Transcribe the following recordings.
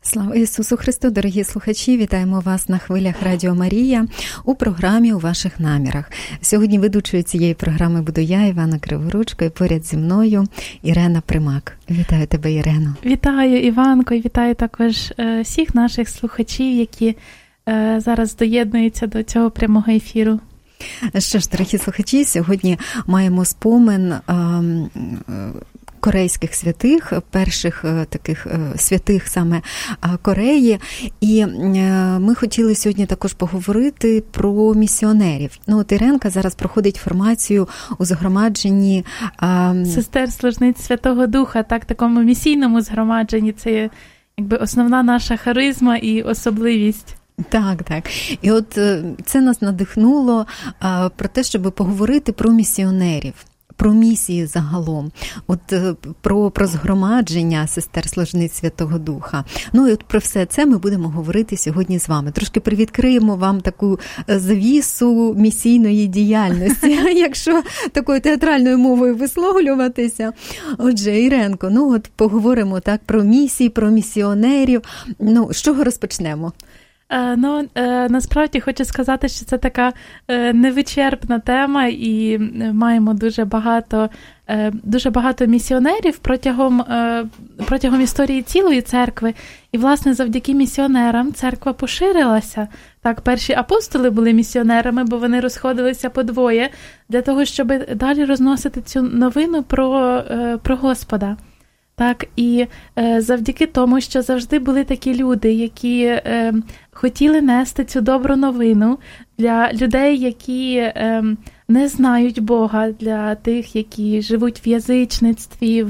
Слава Ісусу Христу, дорогі слухачі! Вітаємо вас на хвилях Радіо Марія у програмі «У ваших намірах». Сьогодні ведучою цієї програми буду я, Івана Криворучко, і поряд зі мною Ірена Примак. Вітаю тебе, Ірено. Вітаю, Іванко, і вітаю також всіх наших слухачів, які зараз доєднуються до цього прямого ефіру. Що ж, дорогі слухачі, сьогодні маємо спомин корейських святих, перших таких святих саме Кореї. І ми хотіли сьогодні також поговорити про місіонерів. От Іренка зараз проходить формацію у згромадженні сестер служниць Святого Духа, такому місійному згромадженні. Це якби основна наша харизма і особливість. Так. І от це нас надихнуло про те, щоб поговорити про місіонерів, про місії загалом, от про згромадження сестер служниць Святого Духа. І от про все це ми будемо говорити сьогодні з вами. Трошки привідкриємо вам таку завісу місійної діяльності, якщо такою театральною мовою висловлюватися. Отже, Іренко, от поговоримо так про місії, про місіонерів. З чого розпочнемо? Насправді хочу сказати, що це така невичерпна тема, і маємо дуже багато місіонерів протягом історії цілої церкви. І, власне, завдяки місіонерам церква поширилася. Так, перші апостоли були місіонерами, бо вони розходилися подвоє для того, щоб далі розносити цю новину про Господа. Так, і завдяки тому, що завжди були такі люди, які хотіли нести цю добру новину для людей, які не знають Бога, для тих, які живуть в язичництві,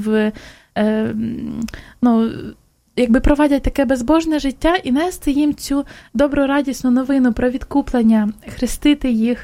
якби проводять таке безбожне життя, і нести їм цю добру радісну новину про відкуплення, хрестити їх,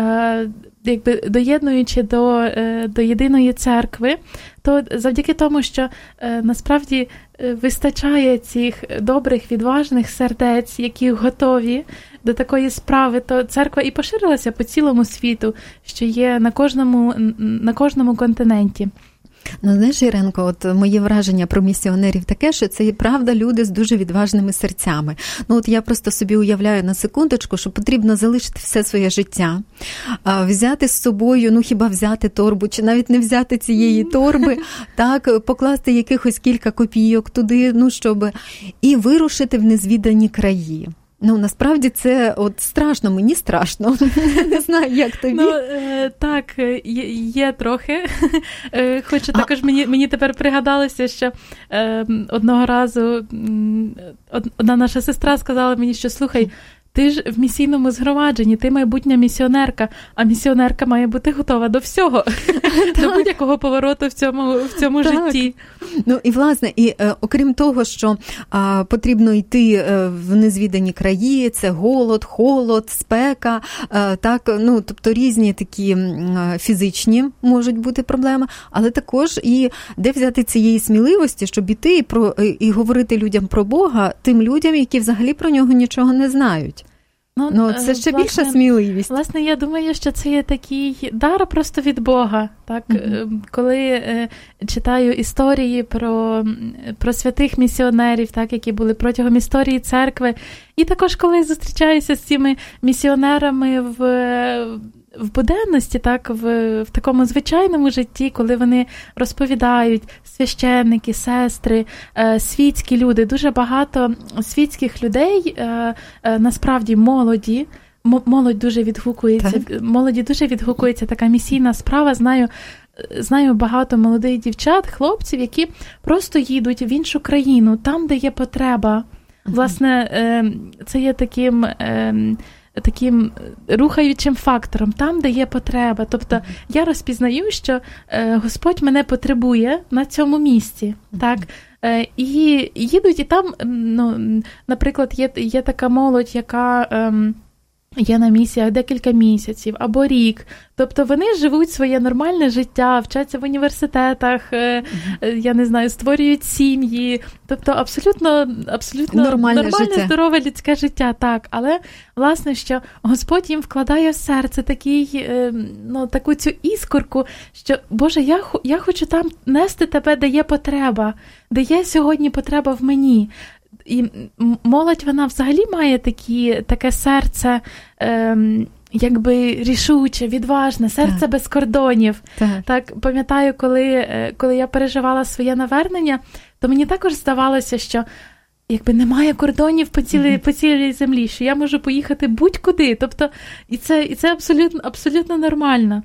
якби доєднуючи до єдиної церкви, то завдяки тому, що насправді вистачає цих добрих, відважних сердець, які готові до такої справи, то церква і поширилася по цілому світу, що є на кожному континенті. Знаєш, Іренко, от моє враження про місіонерів таке, що це і правда люди з дуже відважними серцями. От я просто собі уявляю на секундочку, що потрібно залишити все своє життя, взяти з собою, хіба взяти торбу, чи навіть не взяти цієї торби, так, покласти якихось кілька копійок туди, щоб і вирушити в незвідані краї. Насправді це страшно, мені страшно. Не знаю, як тобі. Так, є трохи. Хочу також, мені тепер пригадалося, що одного разу одна наша сестра сказала мені, що слухай, ти ж в місійному згромадженні, ти майбутня місіонерка, а місіонерка має бути готова до всього, до будь-якого повороту в цьому житті. І, власне, окрім того, що потрібно йти в незвідані краї, це голод, холод, спека, тобто різні такі фізичні можуть бути проблеми, але також і де взяти цієї сміливості, щоб іти і говорити людям про Бога, тим людям, які взагалі про нього нічого не знають. Це ще більша сміливість. Власне, я думаю, що це є такий дар просто від Бога. Так? Коли читаю історії про святих місіонерів, так, які були протягом історії церкви, і також коли зустрічаюся з цими місіонерами в буденності, так, в такому звичайному житті, коли вони розповідають, священники, сестри, світські люди, дуже багато світських людей, насправді молодь дуже відгукується, молоді дуже відгукується така місійна справа. Знаю багато молодих дівчат, хлопців, які просто їдуть в іншу країну, там, де є потреба. Власне, це є таким рухаючим фактором, там, де є потреба. Тобто я розпізнаю, що Господь мене потребує на цьому місці. Так? І їдуть, і там, наприклад, є така молодь, яка є на місіях декілька місяців або рік. Тобто вони живуть своє нормальне життя, вчаться в університетах, я не знаю, створюють сім'ї. Тобто абсолютно нормальне здорове людське життя. Так. Але, власне, що Господь їм вкладає в серце таку цю іскорку, що, Боже, я хочу там нести тебе, де є потреба, де є сьогодні потреба в мені. І молодь, вона взагалі має таке серце, якби рішуче, відважне, серце без кордонів. Так, пам'ятаю, коли я переживала своє навернення, то мені також здавалося, що якби немає кордонів по цілій землі, що я можу поїхати будь-куди. Тобто, і це абсолютно нормально.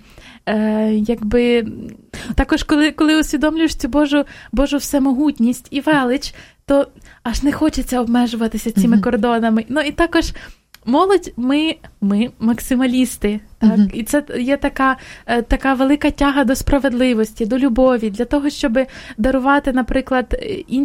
Якби також, коли усвідомлюєш цю Божу всемогутність і велич, то аж не хочеться обмежуватися цими кордонами. Ну і також молодь, ми максималісти, так? І це є така велика тяга до справедливості, до любові, для того, щоб дарувати, наприклад,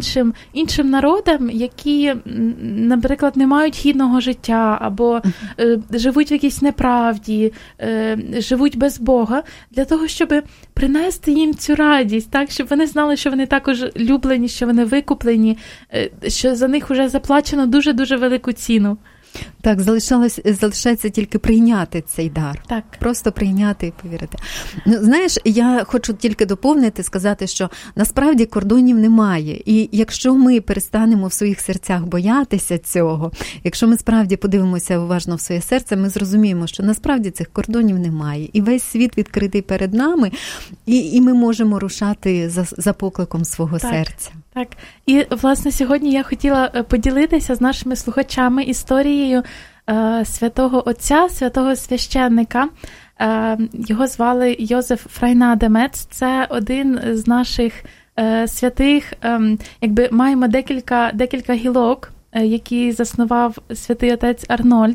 іншим народам, які, наприклад, не мають гідного життя, або живуть в якійсь неправді, живуть без Бога, для того, щоб принести їм цю радість, так? Щоб вони знали, що вони також люблені, що вони викуплені, що за них вже заплачено дуже-дуже велику ціну. Так, залишається тільки прийняти цей дар. Так. Просто прийняти і повірити. Ну, знаєш, я хочу тільки доповнити, сказати, що насправді кордонів немає. І якщо ми перестанемо в своїх серцях боятися цього, якщо ми справді подивимося уважно в своє серце, ми зрозуміємо, що насправді цих кордонів немає. І весь світ відкритий перед нами, і ми можемо рушати за покликом свого серця. Так. І, власне, сьогодні я хотіла поділитися з нашими слухачами історією святого отця, святого священника. Його звали Йозеф Фрайнадемец. Це один з наших святих, якби маємо декілька гілок, які заснував святий отець Арнольд.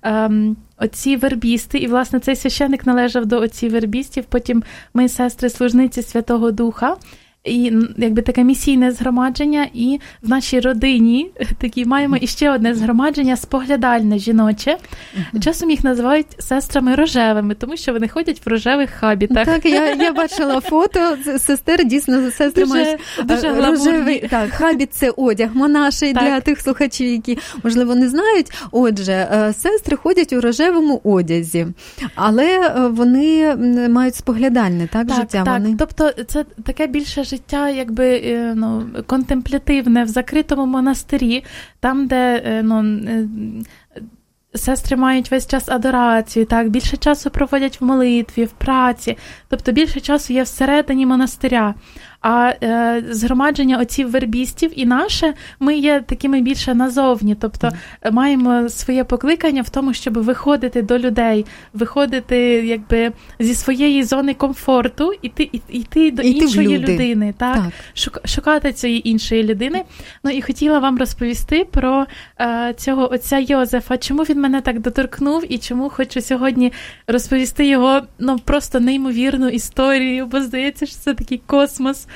Отці вербісти, і, власне, цей священник належав до отців вербістів, потім ми, сестри, служниці Святого Духа. І якби таке місійне згромадження, і в нашій родині маємо іще одне згромадження споглядальне жіноче. Часом їх називають сестрами рожевими, тому що вони ходять в рожевих хабітах. Так, я бачила фото сестер, дійсно, сестри мають дуже рожевий. Так, хабіт – це одяг монаший для тих слухачів, які, можливо, не знають. Отже, сестри ходять у рожевому одязі, але вони мають споглядальне, життя. Так, тобто це таке більше життя, контемплятивне в закритому монастирі, там, де сестри мають весь час адорацію, так, більше часу проводять в молитві, в праці, тобто більше часу є всередині монастиря. А згромадження отців вербістів і наше, ми є такими більше назовні, тобто маємо своє покликання в тому, щоб виходити до людей, виходити якби зі своєї зони комфорту, іти до іншої людини, так? Шукати цієї іншої людини. Ну і хотіла вам розповісти про цього отця Йозефа, чому він мене так доторкнув і чому хочу сьогодні розповісти його просто неймовірну історію, бо здається, що це такий космос.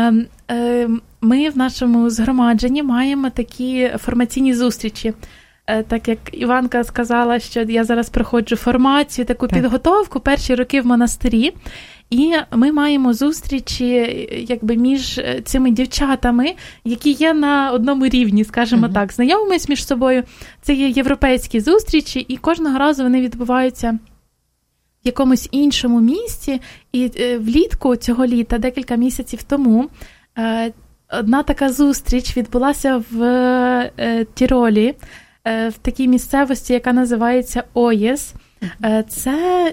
Ми в нашому згромадженні маємо такі формаційні зустрічі. Так як Іванка сказала, що я зараз проходжу формацію, таку підготовку, перші роки в монастирі. І ми маємо зустрічі якби між цими дівчатами, які є на одному рівні, скажімо так, знайомимось між собою. Це є європейські зустрічі, і кожного разу вони відбуваються в якомусь іншому місці. І влітку цього літа, декілька місяців тому, одна така зустріч відбулася в Тіролі, в такій місцевості, яка називається Оєс. Це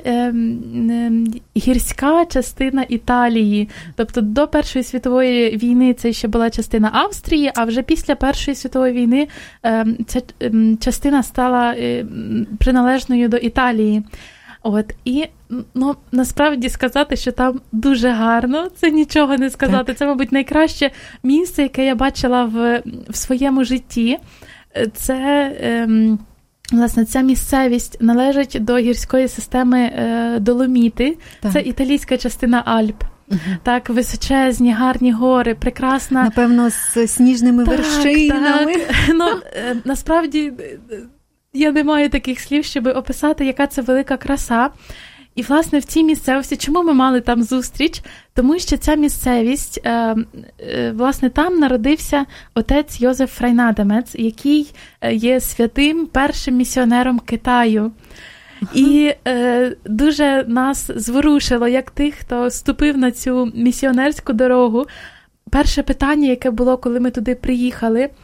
гірська частина Італії. Тобто до Першої світової війни це ще була частина Австрії, а вже після Першої світової війни ця частина стала приналежною до Італії. І насправді сказати, що там дуже гарно, це нічого не сказати. Так. Це, мабуть, найкраще місце, яке я бачила в своєму житті. Це, власне, ця місцевість належить до гірської системи Доломіти. Так. Це італійська частина Альп. Так, височезні, гарні гори, прекрасна. Напевно, з сніжними вершинами. Насправді, я не маю таких слів, щоб описати, яка це велика краса. І, власне, в цій місцевості, чому ми мали там зустріч? Тому що ця місцевість, власне, там народився отець Йозеф Фрайнадемец, який є святим першим місіонером Китаю. І дуже нас зворушило, як тих, хто ступив на цю місіонерську дорогу. Перше питання, яке було, коли ми туди приїхали,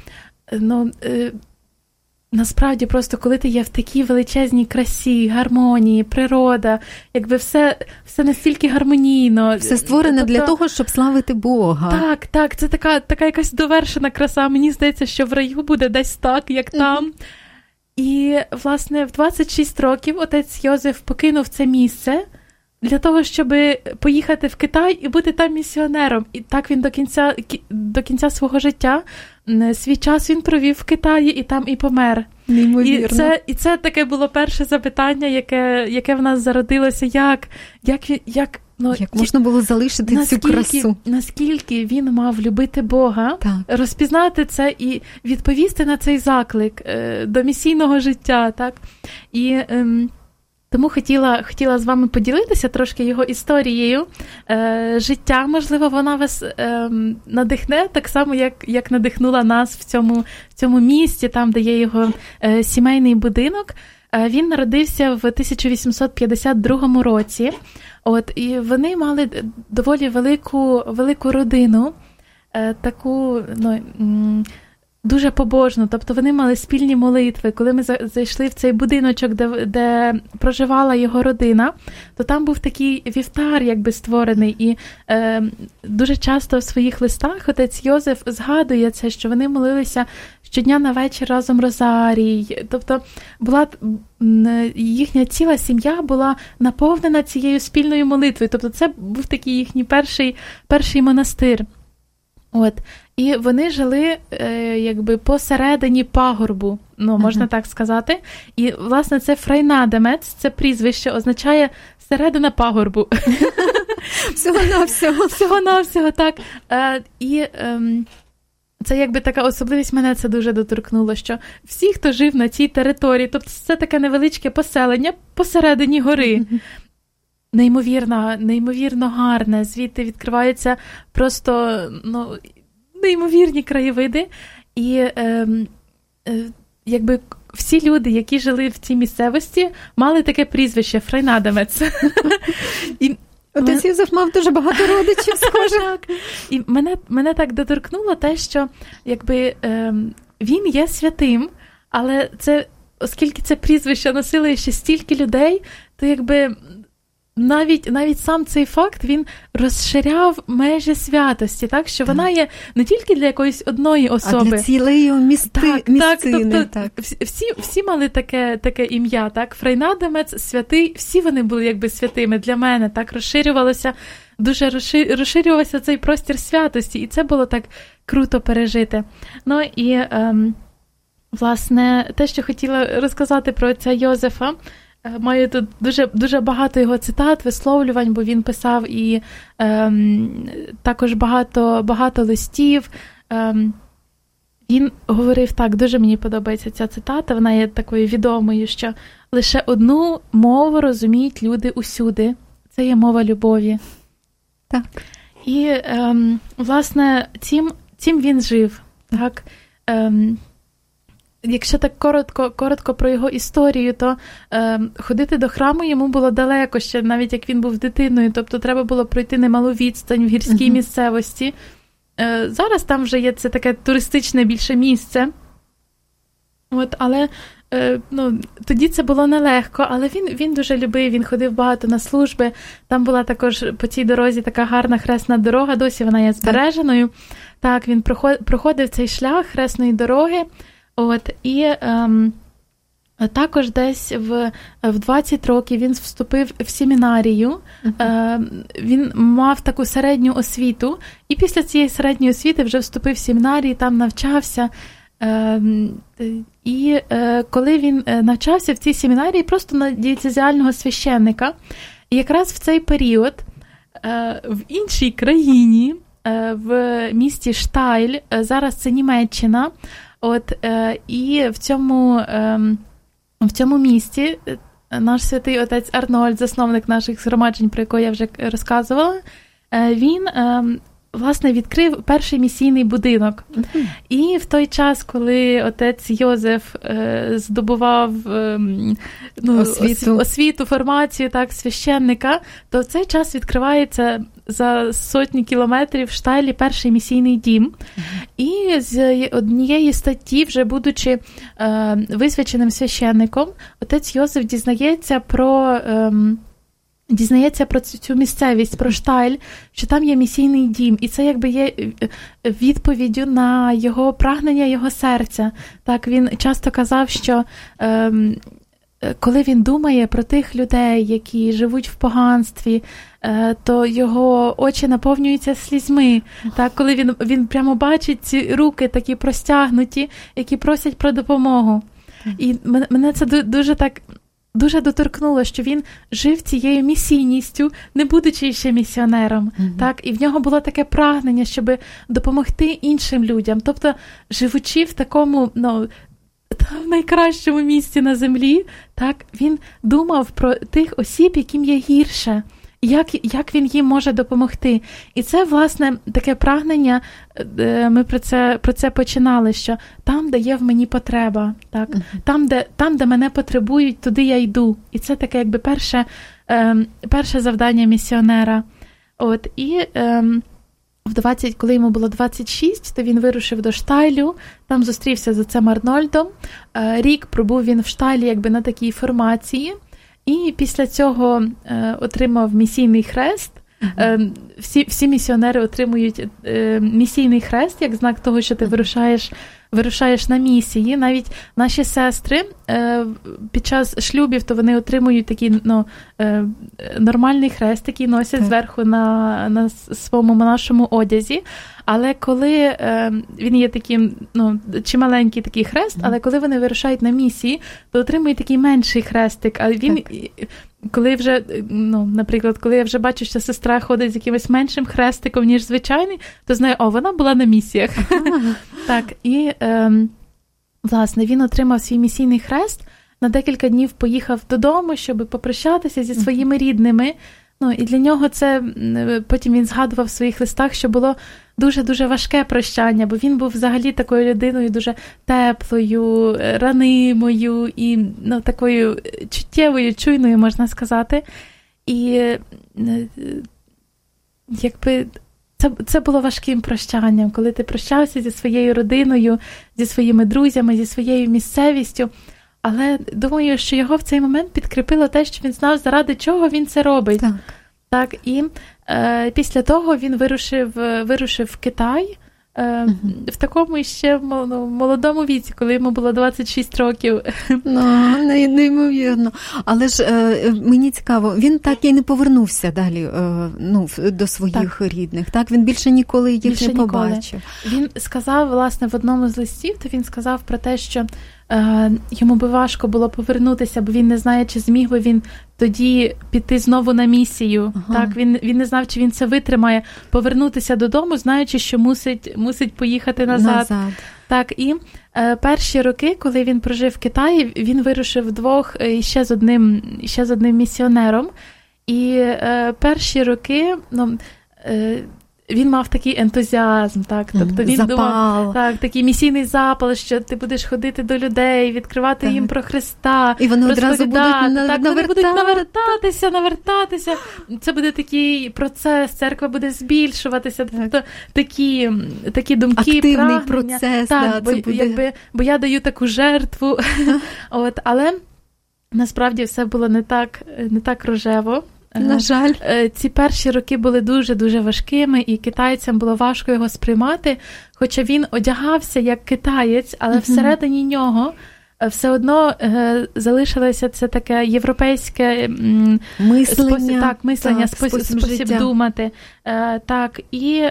насправді просто коли ти є в такій величезній красі, гармонії, природа, якби все настільки гармонійно. Все створене для того, щоб славити Бога. Так, це така якась довершена краса. Мені здається, що в раю буде десь так, як там. І, власне, в 26 років отець Йозеф покинув це місце для того, щоб поїхати в Китай і бути там місіонером. І так він до кінця свого життя, свій час він провів в Китаї і там і помер. Неймовірно. І це таке було перше запитання, яке в нас зародилося, як можна було залишити цю красу? Наскільки він мав любити Бога, розпізнати це і відповісти на цей заклик до місійного життя, так? І тому хотіла з вами поділитися трошки його історією життя. Можливо, вона вас надихне так само, як надихнула нас в цьому місті, там, де є його сімейний будинок. Він народився в 1852 році. І вони мали доволі велику родину, таку, дуже побожну, тобто вони мали спільні молитви. Коли ми зайшли в цей будиночок, де проживала його родина, то там був такий вівтар, якби створений, і дуже часто в своїх листах отець Йозеф згадує це, що вони молилися щодня на вечір разом розарій. Тобто їхня ціла сім'я була наповнена цією спільною молитвою. Тобто це був такий їхній перший монастир. І вони жили якби посередині пагорбу, можна так сказати. І, власне, це Фрейнадемец, це прізвище означає середина пагорбу. Всього-навсього, так. І це якби така особливість, мене це дуже доторкнуло, що всі, хто жив на цій території, тобто це таке невеличке поселення посередині гори. Неймовірно гарне, звідти відкриваються просто, неймовірні краєвиди. І якби всі люди, які жили в цій місцевості, мали таке прізвище Фрейнадемец. Отець Йозеф мав дуже багато родичів, схоже. І мене так доторкнуло те, що якби він є святим, але оскільки це прізвище носило ще стільки людей, то якби навіть сам цей факт, він розширяв межі святості, так, що вона є не тільки для якоїсь одної особи. А для цілої місцини. Так. Всі мали таке ім'я, так, Фрейнадемец, святий, всі вони були якби святими для мене, так, дуже розширювався цей простір святості, і це було так круто пережити. І, власне, те, що хотіла розказати про отця Йозефа, маю тут дуже багато його цитат, висловлювань, бо він писав і також багато листів. Він говорив так, дуже мені подобається ця цитата, вона є такою відомою, що лише одну мову розуміють люди усюди. Це є мова любові. Так. І, власне, цим він жив. Так. Якщо так коротко про його історію, то ходити до храму йому було далеко ще, навіть як він був дитиною, тобто треба було пройти немалу відстань в гірській місцевості. Зараз там вже є це таке туристичне більше місце. Але тоді це було нелегко, але він дуже любив, він ходив багато на служби. Там була також по цій дорозі така гарна хресна дорога, досі вона є збереженою. Так, він проходив цей шлях хресної дороги. І також десь в 20 років він вступив в семінарію, він мав таку середню освіту, і після цієї середньої освіти вже вступив в семінарію, там навчався. І коли він навчався в цій семінарії просто на дієцезіального священника, і якраз в цей період в іншій країні, в місті Штайль, зараз це Німеччина, і в цьому місті наш святий отець Арнольд, засновник наших згромаджень, про якого я вже розказувала, він власне, відкрив перший місійний будинок. І в той час, коли отець Йозеф здобував освіту, формацію, так, священника, то в цей час відкривається за сотні кілометрів в Штайлі перший місійний дім. І з однієї статті, вже будучи висвяченим священником, отець Йозеф дізнається про цю місцевість, про Штайль, що там є місійний дім. І це якби є відповіддю на його прагнення, його серця. Так, він часто казав, що коли він думає про тих людей, які живуть в поганстві, то його очі наповнюються слізьми. Так, коли він прямо бачить ці руки такі простягнуті, які просять про допомогу. І мене це дуже доторкнуло, що він жив цією місійністю, не будучи ще місіонером. Так? І в нього було таке прагнення, щоб допомогти іншим людям. Тобто, живучи в такому, в найкращому місці на землі, так, він думав про тих осіб, яким є гірше, як він їм може допомогти. І це, власне, таке прагнення, ми про це починали, що там, де є в мені потреба, так, там, де мене потребують, туди я йду. І це таке, якби, перше завдання місіонера. От, і коли йому було 26, то він вирушив до Штайлю, там зустрівся з отцем Арнольдом. Рік пробув він в Штайлі, якби, на такій формації. І після цього отримав місійний хрест. Всі місіонери отримують місійний хрест, як знак того, що ти вирушаєш на місії. Навіть наші сестри під час шлюбів, то вони отримують такий нормальний хрест, який носять зверху на своєму монашому одязі. Але коли він є таким, чималенький такий хрест, але коли вони вирушають на місії, то отримують такий менший хрестик. А він, коли вже, наприклад, коли я вже бачу, що сестра ходить з якимось меншим хрестиком, ніж звичайний, то знаю, вона була на місіях. Так, і, власне, він отримав свій місійний хрест, на декілька днів поїхав додому, щоб попрощатися зі своїми рідними. І для нього це, потім він згадував в своїх листах, що було дуже-дуже важке прощання, бо він був взагалі такою людиною дуже теплою, ранимою і такою чуттєвою, чуйною, можна сказати. І якби це було важким прощанням, коли ти прощався зі своєю родиною, зі своїми друзями, зі своєю місцевістю. Але думаю, що його в цей момент підкріпило те, що він знав, заради чого він це робить. Так, і після того він вирушив в Китай в такому ще молодому віці, коли йому було 26 років. Неймовірно. Але ж мені цікаво, він так і не повернувся далі до своїх рідних. Так, він більше ніколи їх не побачив. Він сказав, власне, в одному з листів, то він сказав про те, що йому би важко було повернутися, бо він не знає, чи зміг би він тоді піти знову на місію. Так, він не знав, чи він це витримає, повернутися додому, знаючи, що мусить поїхати назад. Так, і перші роки, коли він прожив в Китаї, він вирушив вдвох ще з одним місіонером. І перші роки, він мав такий ентузіазм, так, тобто він думав, так, такий місійний запал, що ти будеш ходити до людей, відкривати їм про Христа, і вони одразу будуть вони будуть навертатися. Це буде такий процес, церква буде збільшуватися, тобто такі думки, активний прагнення. Процес, так, це буде... бо я даю таку жертву. Але насправді все було не так рожево. На жаль. Ці перші роки були дуже-дуже важкими, і китайцям було важко його сприймати, хоча він одягався як китаєць, але всередині нього все одно залишилося це таке європейське мислення, спосіб думати. Так, і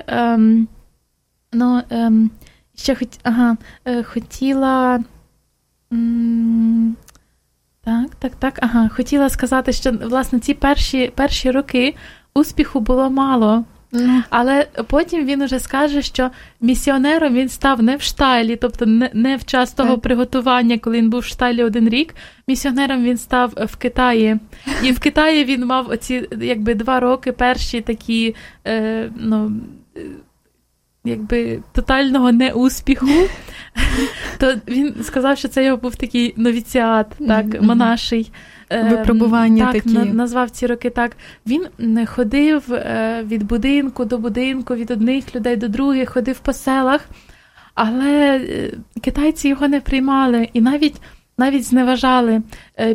ще хотіла... Хотіла сказати, що, власне, ці перші роки успіху було мало. Але потім він уже скаже, що місіонером він став не в Штайлі, тобто не в час того приготування, коли він був в Штайлі 1 рік. Місіонером він став в Китаї. І в Китаї він мав оці, 2 роки перші такі, тотального неуспіху, то він сказав, що це його був такий новіціат, так, монаший. Випробування так, такі. Назвав ці роки так. Він ходив від будинку до будинку, від одних людей до других, ходив по селах, але китайці його не приймали і навіть зневажали.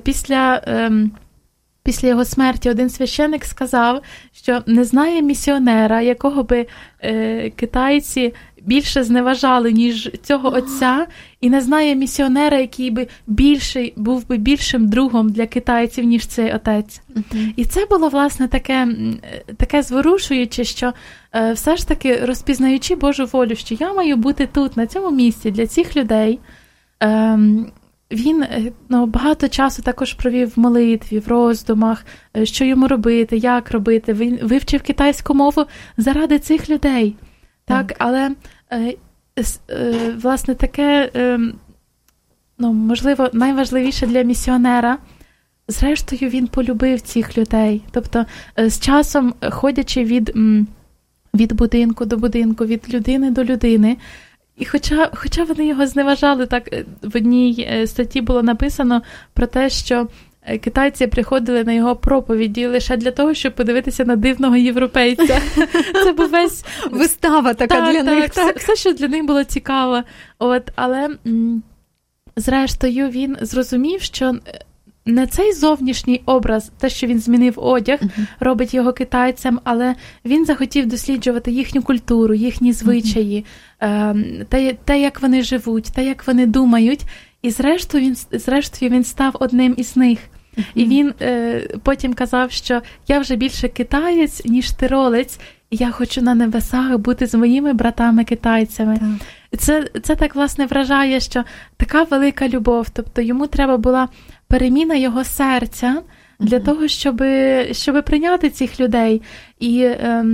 Після його смерті один священик сказав, що не знає місіонера, якого би китайці більше зневажали, ніж цього отця, і не знає місіонера, який би був би більшим другом для китайців, ніж цей отець. Uh-huh. І це було, власне, таке зворушуюче, що все ж таки, розпізнаючи Божу волю, що я маю бути тут, на цьому місці, для цих людей, він багато часу також провів в молитві, в роздумах, що йому робити, як робити. Він вивчив китайську мову заради цих людей. Так, але, власне, таке, можливо, найважливіше для місіонера, зрештою, він полюбив цих людей. Тобто, з часом, ходячи від будинку до будинку, від людини до людини, і хоча вони його зневажали, так в одній статті було написано про те, що китайці приходили на його проповіді лише для того, щоб подивитися на дивного європейця. Це був весь... Вистава така для них. Так. Все, що для них було цікаво. Але, зрештою, він зрозумів, що не цей зовнішній образ, те, що він змінив одяг, робить його китайцем, але він захотів досліджувати їхню культуру, їхні звичаї, те, як вони живуть, те, як вони думають. І зрештою він став одним із них. І він потім казав, що я вже більше китаєць, ніж тиролець, і я хочу на небесах бути з моїми братами-китайцями. Це так, власне, вражає, що така велика любов, тобто йому треба була переміна його серця для того, щоб прийняти цих людей. І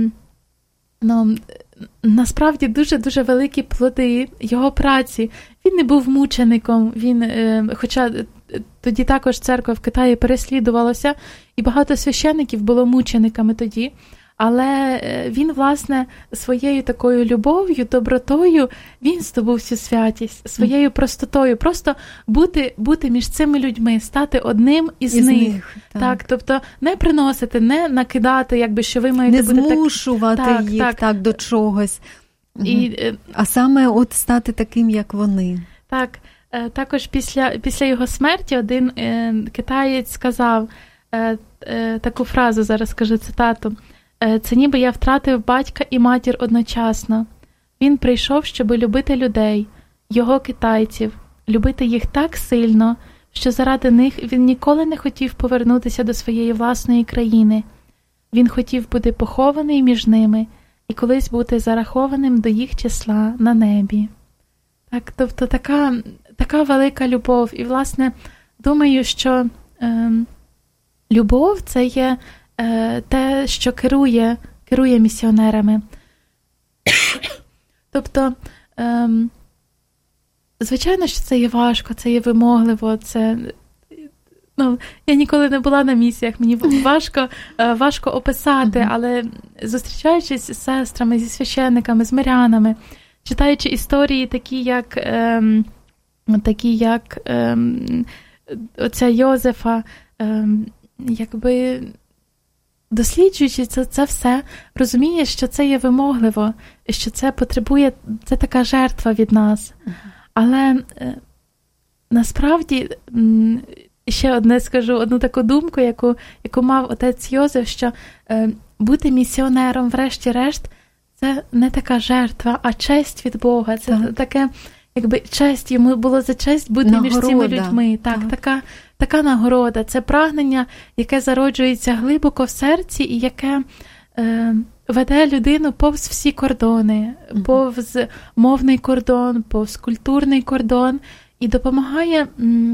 насправді дуже-дуже великі плоди його праці. Він не був мучеником, хоча тоді також церква в Китаї переслідувалася, і багато священиків було мучениками тоді. Але він, власне, своєю такою любов'ю, добротою, він здобув цю святість, своєю простотою. Просто бути між цими людьми, стати одним із них. Так, тобто не приносити, не накидати, що ви маєте бути так. Не змушувати їх так до чогось. А саме от стати таким, як вони. Так. Також після його смерті один китаєць сказав таку фразу, зараз скажу цитату. «Це ніби я втратив батька і матір одночасно. Він прийшов, щоб любити людей, його китайців, любити їх так сильно, що заради них він ніколи не хотів повернутися до своєї власної країни. Він хотів бути похований між ними і колись бути зарахованим до їх числа на небі». Так, тобто така велика любов. І, власне, думаю, що любов – це є те, що керує місіонерами. Тобто, звичайно, що це є важко, це є вимогливо, я ніколи не була на місіях, мені важко описати, але зустрічаючись з сестрами, зі священниками, з мирянами, читаючи історії такі як отця Йозефа, досліджуючи це все, розумієш, що це є вимогливо, що це потребує, це така жертва від нас. Але насправді, ще одну таку думку, яку мав отець Йозеф, що бути місіонером, врешті-решт, це не така жертва, а честь від Бога. Це таке, честь, йому було за честь бути нагорода. Між цими людьми. Така нагорода. Це прагнення, яке зароджується глибоко в серці і яке веде людину повз всі кордони, повз мовний кордон, повз культурний кордон і допомагає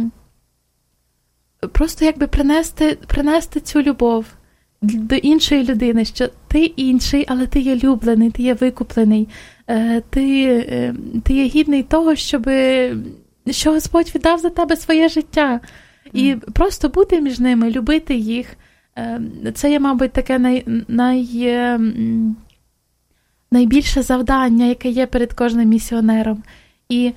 просто принести цю любов до іншої людини, що ти інший, але ти є люблений, ти є викуплений, ти є гідний того, що Господь віддав за тебе своє життя. І просто бути між ними, любити їх, це є, мабуть, таке найбільше завдання, яке є перед кожним місіонером. І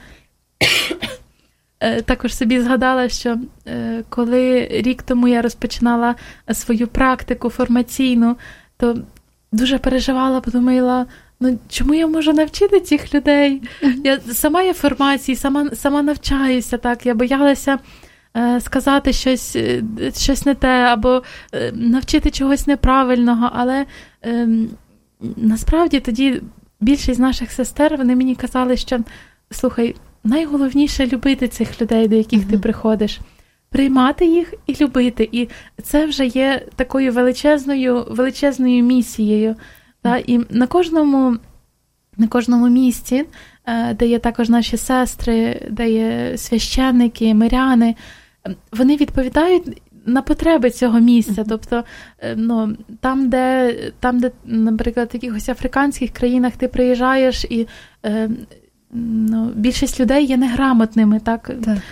також собі згадала, що коли рік тому я розпочинала свою практику формаційну, то дуже переживала, подумала, чому я можу навчити цих людей? Я сама є в формації, сама навчаюся, так, я боялася сказати щось не те, або навчити чогось неправильного, але насправді тоді більшість наших сестер, вони мені казали, що, слухай, найголовніше любити цих людей, до яких ти приходиш, приймати їх і любити. І це вже є такою величезною місією. Та? І на кожному місці, де є також наші сестри, де є священники, миряни, вони відповідають на потреби цього місця. Тобто, там, де, наприклад, в якихось африканських країнах ти приїжджаєш і більшість людей є неграмотними, так?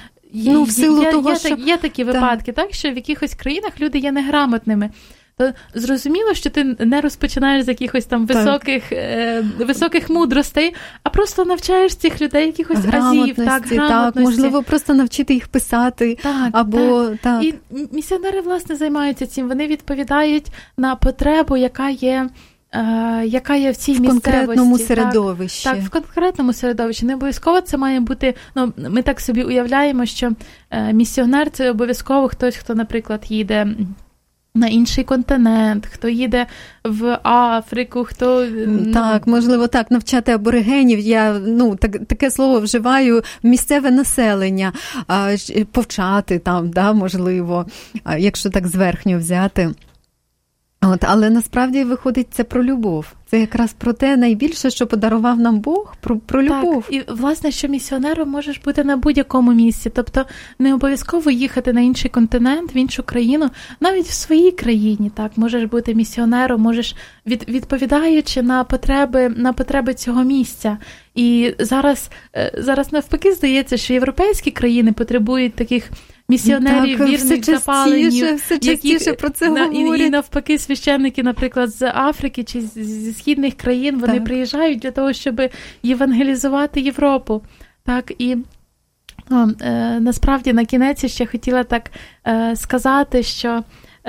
Є такі випадки, так, що в якихось країнах люди є неграмотними. То зрозуміло, що ти не розпочинаєш з якихось там високих мудростей, а просто навчаєш цих людей якихось азів, грамотності. Так, можливо, просто навчити їх писати. Так. І місіонери, власне, займаються цим. Вони відповідають на потребу, яка є в цій місцевості. В конкретному середовищі. Так, в конкретному середовищі. Не обов'язково це має бути, ми так собі уявляємо, що місіонер – це обов'язково хтось, хто, наприклад, їде на інший континент, хто їде в Африку, хто... Так, можливо, так, навчати аборигенів. Я, таке слово вживаю, місцеве населення, повчати там, можливо, якщо так зверхньо взяти. Але насправді виходить це про любов. Це якраз про те найбільше, що подарував нам Бог, про любов. Так, і, власне, що місіонером можеш бути на будь-якому місці. Тобто не обов'язково їхати на інший континент, в іншу країну, навіть в своїй країні. Так, можеш бути місіонером, можеш, відповідаючи на потреби цього місця. І зараз навпаки здається, що європейські країни потребують таких місіонерів, вірних, запаленів, все частіше про це говорять. І навпаки священники, наприклад, з Африки чи зі східних країн, вони приїжджають для того, щоб євангелізувати Європу. Так, і насправді на кінець ще хотіла так сказати, що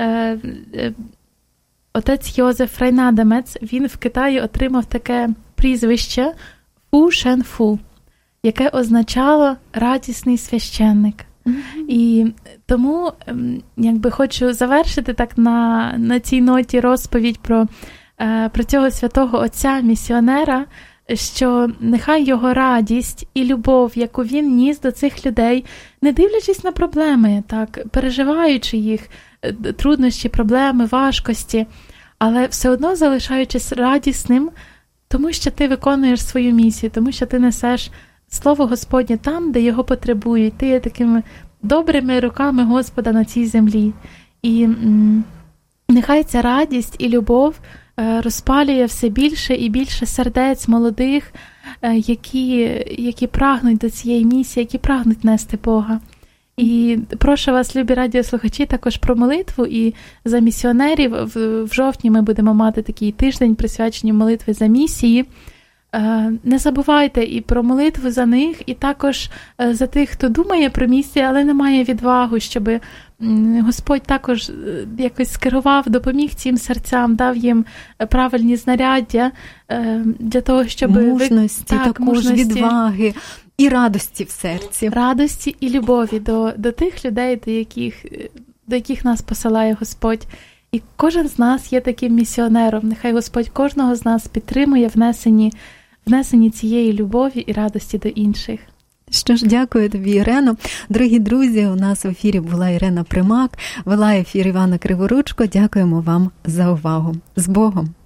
отець Йозеф Рейнадемец, він в Китаї отримав таке прізвище Фу Шен Фу, яке означало радісний священник. І тому хочу завершити так на цій ноті розповідь про цього святого отця місіонера, що нехай його радість і любов, яку він ніс до цих людей, не дивлячись на проблеми, так, переживаючи їх, труднощі, проблеми, важкості, але все одно залишаючись радісним, тому що ти виконуєш свою місію, тому що ти несеш Слово Господнє там, де його потребують. Ти є такими добрими руками Господа на цій землі. І нехай ця радість і любов розпалює все більше і більше сердець молодих, які прагнуть до цієї місії, які прагнуть нести Бога. І прошу вас, любі радіослухачі, також про молитву і за місіонерів. В жовтні ми будемо мати такий тиждень, присвячений молитві за місії. Не забувайте і про молитву за них, і також за тих, хто думає про місію, але не має відвагу, щоб Господь також якось скерував, допоміг цим серцям, дав їм правильні знаряддя для того, щоб... Мужності, відваги і радості в серці. Радості і любові до тих людей, до яких нас посилає Господь. І кожен з нас є таким місіонером. Нехай Господь кожного з нас підтримує внесенні цієї любові і радості до інших. Що ж, дякую тобі, Ірено. Дорогі друзі, у нас в ефірі була Ірена Примак, вела ефір Івана Криворучко. Дякуємо вам за увагу. З Богом!